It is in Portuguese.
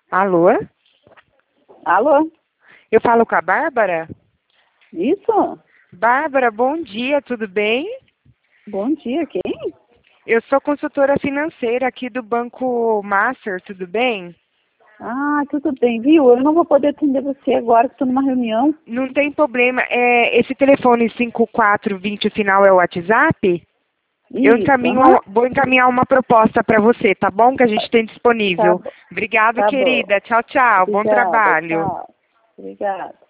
Alô? Alô? Eu falo com a Bárbara? Isso? Bárbara, bom dia, tudo bem? Bom dia, quem? Eu sou consultora financeira aqui do Banco Master, tudo bem? Ah, tudo bem, viu? Eu não vou poder atender você agora, que estou numa reunião. Não tem problema. Esse telefone 5420 final é o WhatsApp? Isso, aham. Vou encaminhar uma proposta para você, tá bom? Que a gente tem Tá disponível. bom, Obrigada, tá bom. querida. Tchau, tchau. Bom Obrigada, trabalho. tchau. Obrigada.